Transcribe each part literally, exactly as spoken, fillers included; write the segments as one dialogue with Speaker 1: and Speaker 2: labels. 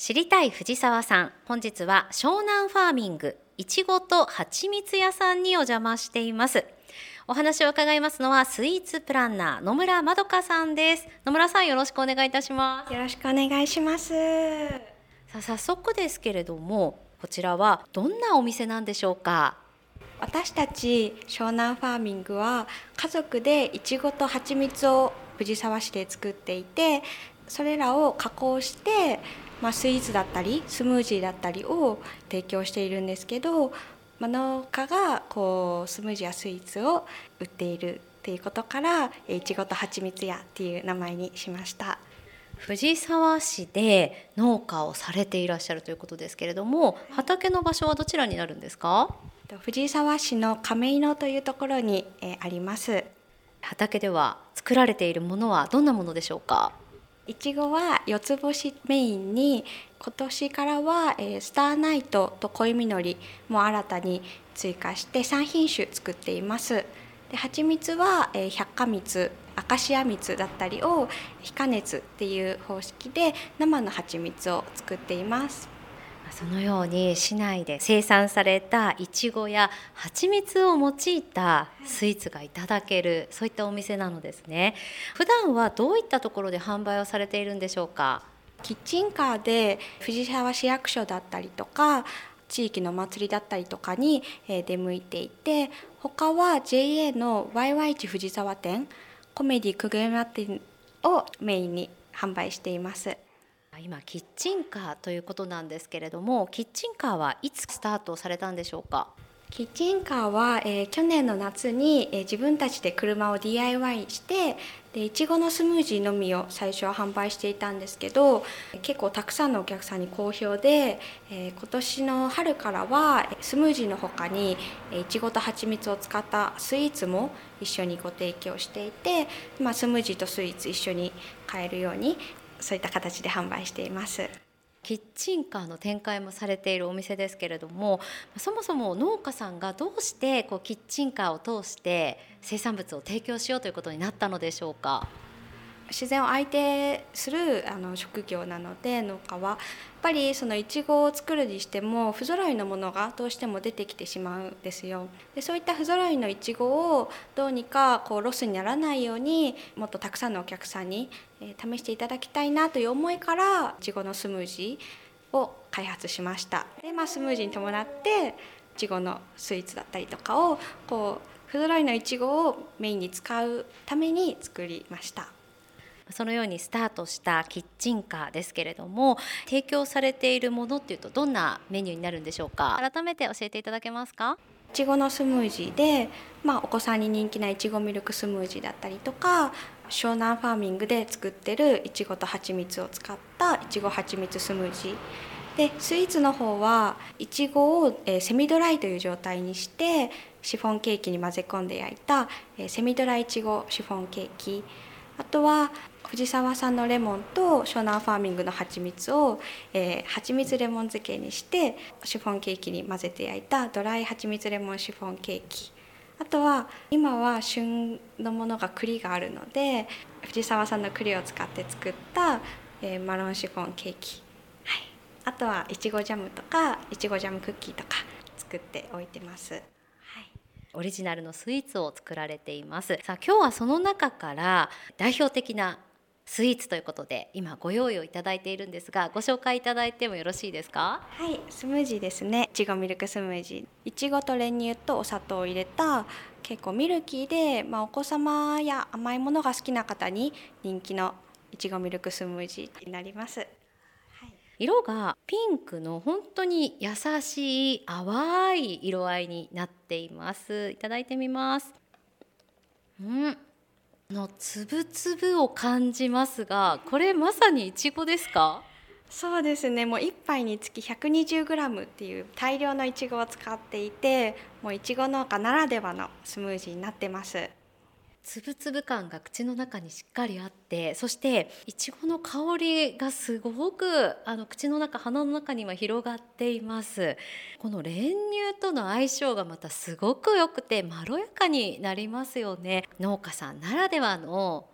Speaker 1: 知りたい藤沢さん、本日は湘南ファーミングいちごと蜂蜜屋さんにお邪魔しています。お話を伺いますのはスイーツプランナー野村まどかさんです。野村さん、よろしくお願いいたします。
Speaker 2: よろしくお願いします。
Speaker 1: さあ早速ですけれども、こちらはどんなお店なんでしょうか？
Speaker 2: 私たち湘南ファーミングは家族でいちごと蜂蜜を藤沢市で作っていて、それらを加工して、まあ、スイーツだったりスムージーだったりを提供しているんですけど、まあ、農家がこうスムージーやスイーツを売っているっていうことからいちごと蜂蜜屋っていう名前にしました。
Speaker 1: 藤沢市で農家をされていらっしゃるということですけれども、畑の場所はどちらになるんですか？
Speaker 2: 藤沢市の亀井野というところに、えー、あります。
Speaker 1: 畑では作られているものはどんなものでしょうか？
Speaker 2: いちごは四つ星メインに、今年からは、えー、スターナイトと恋みのりも新たに追加してさん品種作っています。で蜂蜜は、えー、百花蜜、アカシア蜜だったりを非加熱っていう方式で生の蜂蜜を作っています。
Speaker 1: そのように市内で生産されたいちごや蜂蜜を用いたスイーツがいただける、そういったお店なのですね。普段はどういったところで販売をされているんでしょうか？
Speaker 2: キッチンカーで藤沢市役所だったりとか地域の祭りだったりとかに出向いていて、他は ジェイエー の ワイワイ 市藤沢店、コメディくぐ山店をメインに販売しています。
Speaker 1: 今キッチンカーということなんですけれども、キッチンカーはいつスタートされたんでしょうか？
Speaker 2: キッチンカーは、えー、去年の夏に、えー、自分たちで車を ディーアイワイ してでいちごのスムージーのみを最初は販売していたんですけど、結構たくさんのお客さんに好評で、えー、今年の春からはスムージーの他にいちごと蜂蜜を使ったスイーツも一緒にご提供していて、まあ、スムージーとスイーツ一緒に買えるようにそういった形で販売しています。
Speaker 1: キッチンカーの展開もされているお店ですけれども、そもそも農家さんがどうしてこうキッチンカーを通して生産物を提供しようということになったのでしょうか？
Speaker 2: 自然を相手するあの職業なので、農家はやっぱりそのいちごを作るにしても不揃いのものがどうしても出てきてしまうんですよ。でそういった不揃いのいちごをどうにかこうロスにならないように、もっとたくさんのお客さんに、えー、試していただきたいなという思いからいちごのスムージーを開発しました。で、まあ、スムージーに伴っていちごのスイーツだったりとかをこう不揃いのいちごをメインに使うために作りました。
Speaker 1: そのようにスタートしたキッチンカーですけれども、提供されているものっていうとどんなメニューになるんでしょうか？改めて教えていただけますか？
Speaker 2: いちごのスムージーで、まあ、お子さんに人気ないちごミルクスムージーだったりとか、湘南ファーミングで作ってるいちごと蜂蜜を使ったいちご蜂蜜スムージーで、スイーツの方はいちごを、えー、セミドライという状態にしてシフォンケーキに混ぜ込んで焼いた、えー、セミドライいちごシフォンケーキ、あとは藤沢産のレモンと湘南ファーミングの蜂蜜を、えー、蜂蜜レモン漬けにしてシフォンケーキに混ぜて焼いたドライ蜂蜜レモンシフォンケーキ、あとは今は旬のものが栗があるので藤沢産の栗を使って作った、えー、マロンシフォンケーキ、はい、あとはいちごジャムとかいちごジャムクッキーとか作っておいてます。
Speaker 1: オリジナルのスイーツを作られています。さあ今日はその中から代表的なスイーツということで今ご用意をいただいているんですが、ご紹介いただいてもよろしいですか？
Speaker 2: はい、スムージーですね。いちごミルクスムージー、いちごと練乳とお砂糖を入れた結構ミルキーで、まあ、お子様や甘いものが好きな方に人気のいちごミルクスムージーになります。
Speaker 1: 色がピンクの本当に優しい淡い色合いになっています。いただいてみます。うんのつぶつぶを感じますが、これまさにいちごですか？
Speaker 2: そうですね、もういっぱいにつき ひゃくにじゅうグラム っていう大量のいちごを使っていて、もういちご農家ならではのスムージーになってます。
Speaker 1: つぶつぶ感が口の中にしっかりあって、そしていちごの香りがすごくあの口の中、鼻の中には広がっています。この練乳との相性がまたすごく良くてまろやかになりますよね。農家さんならではの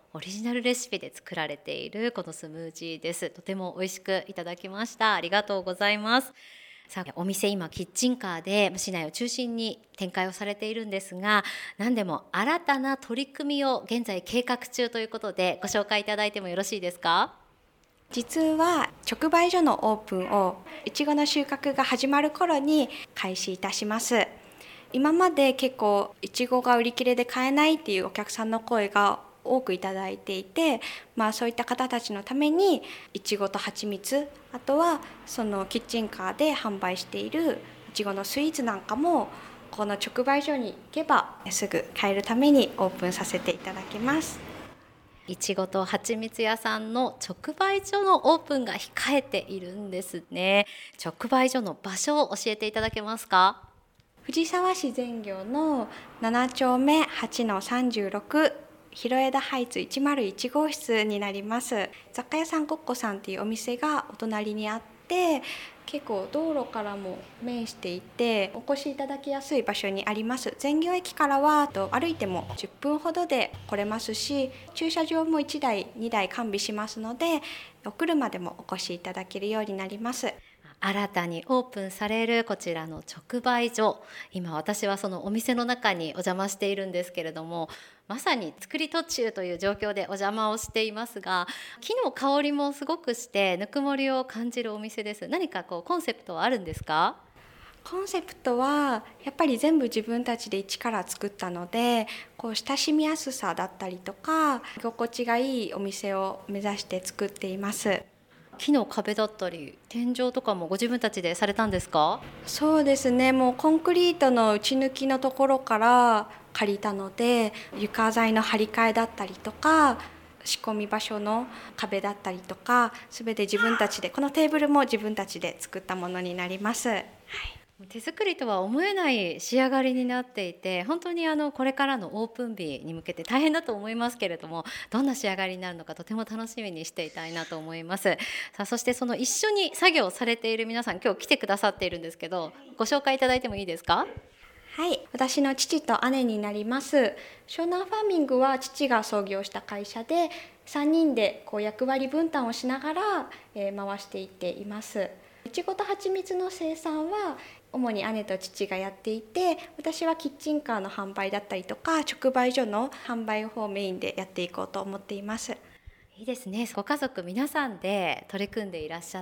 Speaker 1: オリジナルレシピで作られているこのスムージーです。とても美味しくいただきました。ありがとうございます。さあ、お店今キッチンカーで市内を中心に展開をされているんですが、何でも新たな取り組みを現在計画中ということでご紹介いただいてもよろしいですか？
Speaker 2: 実は直売所のオープンをいちごの収穫が始まる頃に開始いたします。今まで結構いちごが売り切れで買えないっていうお客さんの声が多くいただいていて、まあ、そういった方たちのためにいちごと蜂蜜、あとはそのキッチンカーで販売しているいちごのスイーツなんかもこの直売所に行けばすぐ買えるためにオープンさせていただきます。
Speaker 1: いちごと蜂蜜屋さんの直売所のオープンが控えているんですね。直売所の場所を教えていただけますか？
Speaker 2: 藤沢市善行のなな丁目はちのさんじゅうろく広枝ハイツいちまるいち号室になります。雑貨屋さんごっこさんっていうお店がお隣にあって、結構道路からも面していてお越しいただきやすい場所にあります。善行駅からは歩いてもじゅっぷんほどで来れますし、駐車場もいちだいにだい完備しますので、お車でもお越しいただけるようになります。
Speaker 1: 新たにオープンされるこちらの直売所、今私はそのお店の中にお邪魔しているんですけれども、まさに作り途中という状況でお邪魔をしていますが、木の香りもすごくしてぬくもりを感じるお店です。何かこうコンセプトはあるんですか？
Speaker 2: コンセプトはやっぱり全部自分たちで一から作ったので、こう親しみやすさだったりとか居心地がいいお店を目指して作っています。
Speaker 1: 木の壁だったり天井とかもご自分たちでされたんですか？
Speaker 2: そうですね、もうコンクリートの打ち抜きのところから借りたので、床材の張り替えだったりとか仕込み場所の壁だったりとか全て自分たちで、このテーブルも自分たちで作ったものになります。はい、
Speaker 1: 手作りとは思えない仕上がりになっていて、本当にあのこれからのオープン日に向けて大変だと思いますけれども、どんな仕上がりになるのかとても楽しみにしていたいなと思います。さあ、そしてその一緒に作業をされている皆さん、今日来てくださっているんですけど、ご紹介いただいてもいいですか？
Speaker 2: はい、私の父と姉になります。湘南ファーミングは父が創業した会社で、さんにんでこう役割分担をしながら、えー、回していっています。いちごと蜂蜜の生産は主に姉と父がやっていて、私はキッチンカーの販売だったりとか直売所の販売をメインでやっていこうと思っています。
Speaker 1: いいですね。ご家族皆さんで取り組んでいらっしゃって、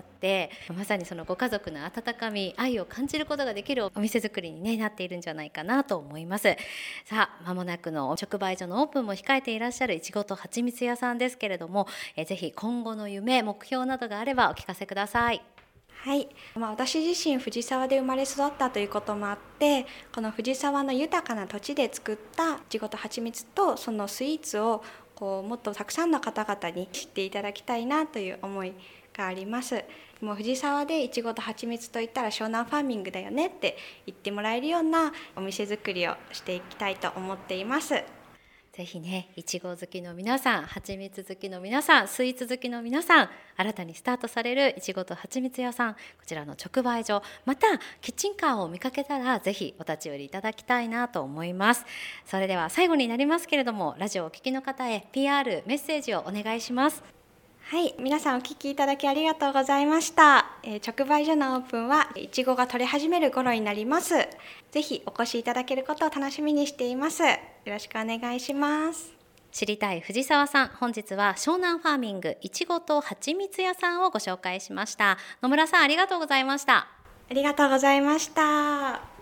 Speaker 1: まさにそのご家族の温かみ、愛を感じることができるお店作りに、ね、なっているんじゃないかなと思います。さあ、間もなくの直売所のオープンも控えていらっしゃるいちごと蜂蜜屋さんですけれども、えぜひ今後の夢、目標などがあればお聞かせください。
Speaker 2: はい、まあ、私自身藤沢で生まれ育ったということもあって、この藤沢の豊かな土地で作ったいちごと蜂蜜とそのスイーツをこうもっとたくさんの方々に知っていただきたいなという思いがあります。もう藤沢でいちごと蜂蜜といったら湘南ファーミングだよねって言ってもらえるようなお店作りをしていきたいと思っています。
Speaker 1: ぜひね、いちご好きの皆さん、蜂蜜好きの皆さん、スイーツ好きの皆さん、新たにスタートされるいちごと蜂蜜屋さん、こちらの直売所、またキッチンカーを見かけたらぜひお立ち寄りいただきたいなと思います。それでは最後になりますけれども、ラジオをお聞きの方へ ピーアール メッセージをお願いします。
Speaker 2: はい、皆さんお聞きいただきありがとうございました。えー、直売所のオープンはいちごが取れ始める頃になります。ぜひお越しいただけることを楽しみにしています。よろしくお願いします。
Speaker 1: 知りたい藤沢さん、本日は湘南ファーミングいちごと蜂蜜屋さんをご紹介しました。野村さん、ありがとうございました。
Speaker 2: ありがとうございました。